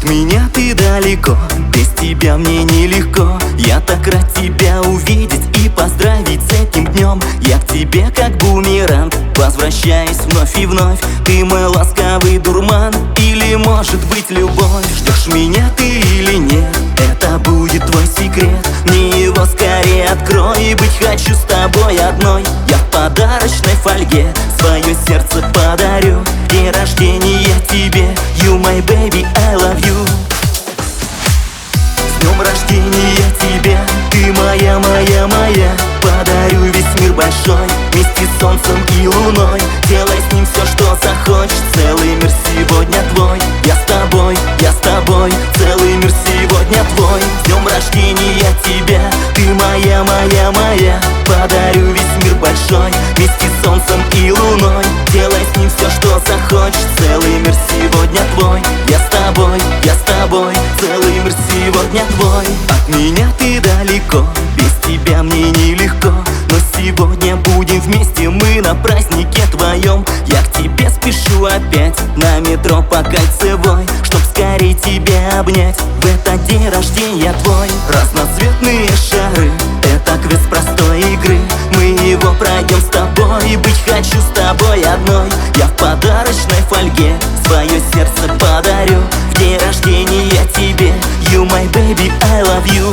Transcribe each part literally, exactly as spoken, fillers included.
меня ты далеко, без тебя мне нелегко. Я так рад тебя увидеть и поздравить с этим днем. Я к тебе как бумеранг, возвращаюсь вновь и вновь. Ты мой ласковый дурман или, может быть, любовь? Ждешь меня ты или нет? Это будет твой секрет. Мне его скорее открой, быть хочу с тобой одной. Я в подарочной фольге свое сердце подарю. День рождения тебе, you my baby, I love you. С днем рождения тебя, ты моя, моя, моя. Подарю весь мир большой, вместе с солнцем и луной. Делай с ним все, что захочешь, целый мир сегодня твой. Я с тобой, я с тобой, целый мир сегодня твой. С днем рождения тебя, ты моя, моя, моя. Подарю весь мир большой, вместе с солнцем и луной. Делай с ним все, что захочешь, целый мир сегодня твой. Я с тобой, я с тобой, целый мир сегодня твой. От меня ты далеко, без тебя мне нелегко. Но сегодня будем вместе мы на празднике твоем. Я к тебе спешу опять на метро по Кольцевой, чтоб скорее тебя обнять в этот день рождения твой. Разноцветные шары, это квест простой игры. Мы его пройдем с тобой, быть хочу с тобой одной. Я в подарочной фольге свое сердце подарю. В день рождения тебе, you my baby, I love you.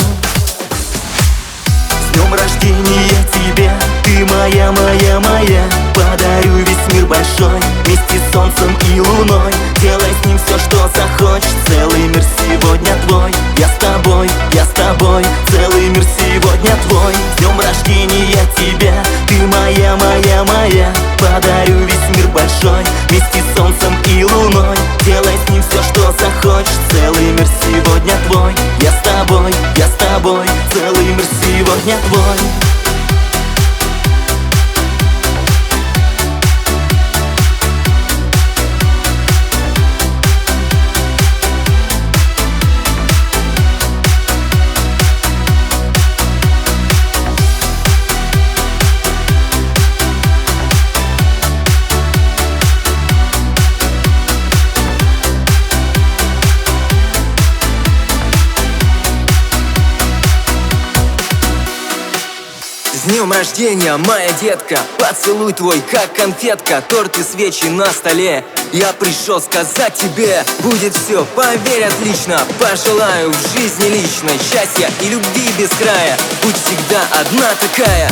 С днем рождения тебя, ты моя, моя, моя. Подарю весь мир большой, вместе с солнцем и луной. Делай с ним все, что захочешь, целый мир сегодня твой. Я с тобой, я с тобой, целый мир сегодня твой. С днем рождения тебя, ты моя, моя, моя. Подарю весь мир большой, вместе с солнцем и луной. Делай с ним все, что захочешь, целый мир сегодня твой. Я с тобой, я с тобой, целый мир сегодня твой. С днем рождения, моя детка, поцелуй твой, как конфетка. Торт и свечи на столе. Я пришел сказать тебе, будет все, поверь, отлично. Пожелаю в жизни личной счастья и любви без края. Будь всегда одна такая.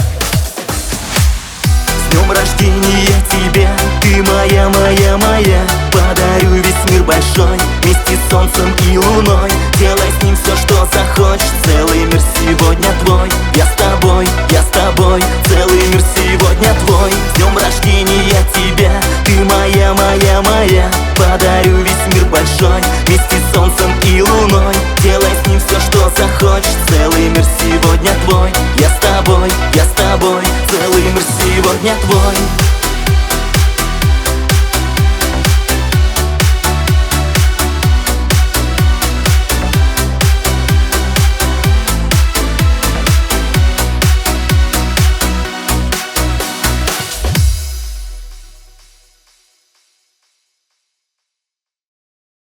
С днем рождения тебя, ты моя, моя, моя. Подарю весь мир большой, вместе с солнцем и луной. Делай с ним все, что захочешь, целый мир сегодня твой. Я с тобой, я с тобой, целый мир сегодня твой. С днем рождения тебя, ты моя, моя, моя. Подарю весь мир большой, вместе с солнцем и луной. Делай с ним все, что захочешь, целый мир сегодня твой. Я с тобой, я с тобой, целый мир сегодня твой.